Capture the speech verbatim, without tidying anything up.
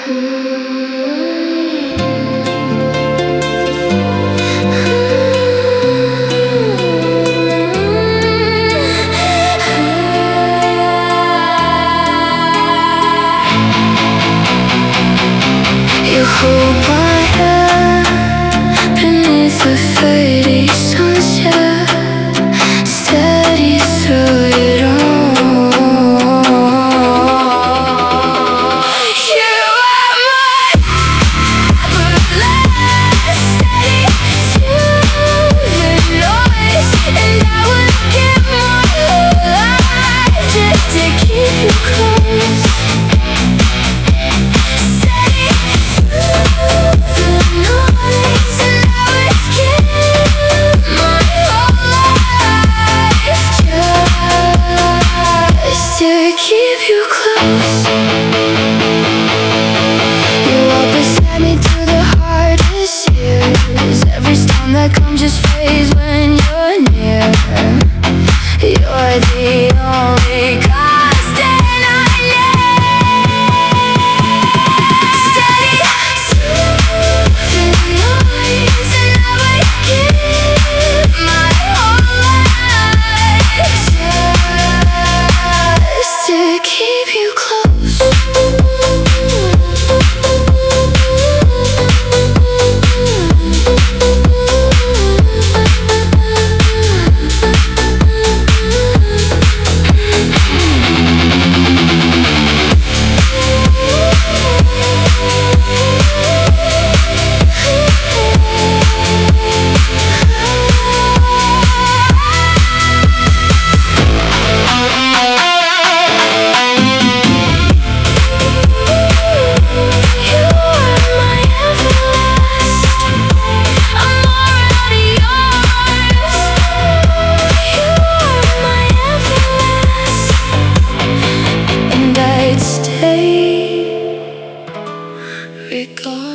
Hold my hand beneath the fading sunset, steady through it all. You are my everlast, steady to the noise, and I would give my whole life just to keep you close. Keep you close. You walk beside me through the hardest years. Every storm that comes just fades when you're near. You're the only constant I need. Steady through the noise, and I would give my whole life just to keep you close. Regardless.